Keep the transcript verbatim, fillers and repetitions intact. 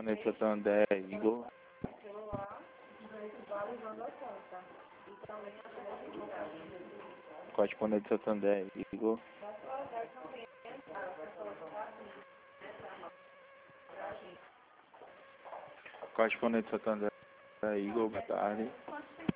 Correspondente Santander, Igor. Correspondente Santander, Igor. Correspondente Santander, Igor, boa tarde.